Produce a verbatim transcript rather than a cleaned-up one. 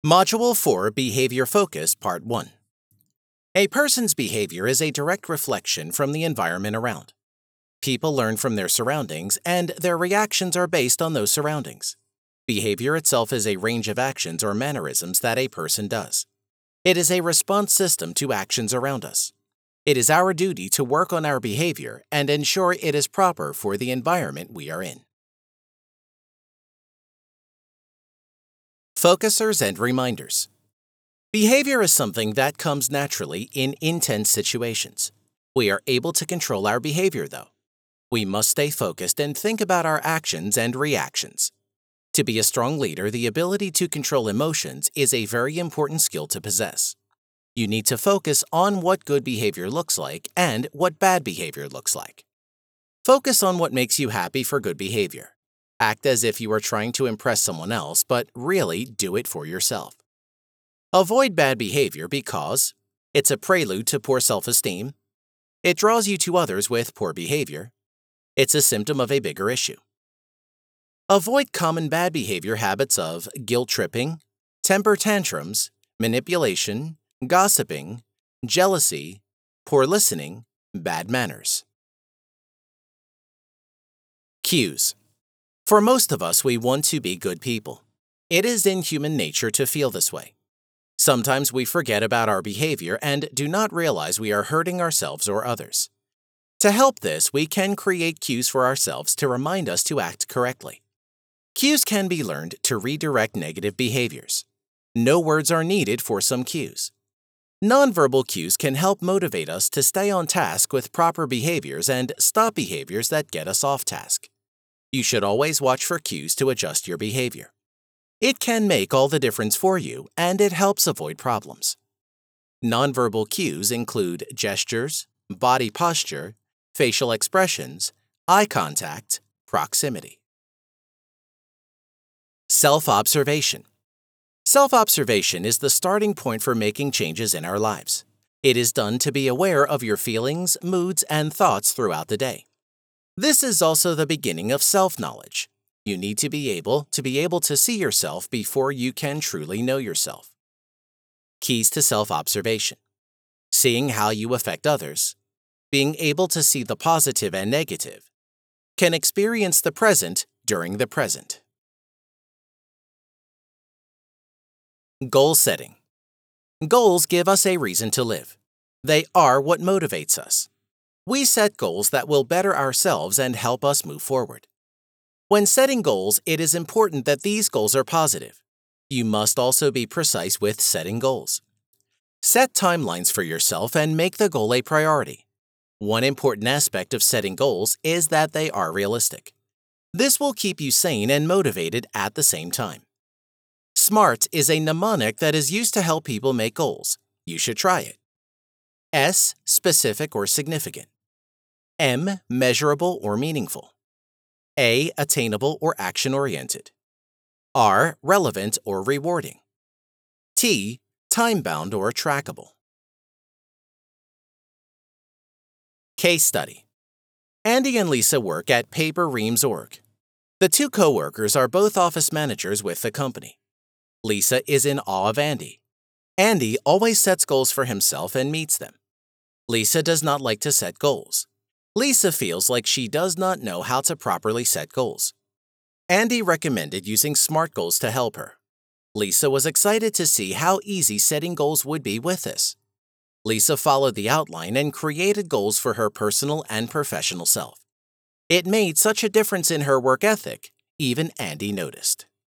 Module four Behavior Focus Part one. A person's behavior is a direct reflection from the environment around. People learn from their surroundings, and their reactions are based on those surroundings. Behavior itself is a range of actions or mannerisms that a person does. It is a response system to actions around us. It is our duty to work on our behavior and ensure it is proper for the environment we are in. Focusers and reminders. Behavior is something that comes naturally in intense situations. We are able to control our behavior, though. We must stay focused and think about our actions and reactions. To be a strong leader, the ability to control emotions is a very important skill to possess. You need to focus on what good behavior looks like and what bad behavior looks like. Focus on what makes you happy for good behavior. Act as if you are trying to impress someone else, but really do it for yourself. Avoid bad behavior because it's a prelude to poor self-esteem. It draws you to others with poor behavior. It's a symptom of a bigger issue. Avoid common bad behavior habits of guilt-tripping, temper tantrums, manipulation, gossiping, jealousy, poor listening, bad manners. Cues. For most of us, we want to be good people. It is in human nature to feel this way. Sometimes we forget about our behavior and do not realize we are hurting ourselves or others. To help this, we can create cues for ourselves to remind us to act correctly. Cues can be learned to redirect negative behaviors. No words are needed for some cues. Nonverbal cues can help motivate us to stay on task with proper behaviors and stop behaviors that get us off task. You should always watch for cues to adjust your behavior. It can make all the difference for you, and it helps avoid problems. Nonverbal cues include gestures, body posture, facial expressions, eye contact, proximity. Self-observation. Self-observation is the starting point for making changes in our lives. It is done to be aware of your feelings, moods, and thoughts throughout the day. This is also the beginning of self-knowledge. You need to be able to be able to see yourself before you can truly know yourself. Keys to self-observation. Seeing how you affect others. Being able to see the positive and negative. Can experience the present during the present. Goal setting. Goals give us a reason to live. They are what motivates us. We set goals that will better ourselves and help us move forward. When setting goals, it is important that these goals are positive. You must also be precise with setting goals. Set timelines for yourself and make the goal a priority. One important aspect of setting goals is that they are realistic. This will keep you sane and motivated at the same time. SMART is a mnemonic that is used to help people make goals. You should try it. S, specific or significant. M, measurable or meaningful. A, attainable or action-oriented. R, relevant or rewarding. T, time-bound or trackable. Case study. Andy and Lisa work at Paper Reams Org. The two co-workers are both office managers with the company. Lisa is in awe of Andy. Andy always sets goals for himself and meets them. Lisa does not like to set goals. Lisa feels like she does not know how to properly set goals. Andy recommended using SMART goals to help her. Lisa was excited to see how easy setting goals would be with this. Lisa followed the outline and created goals for her personal and professional self. It made such a difference in her work ethic, even Andy noticed.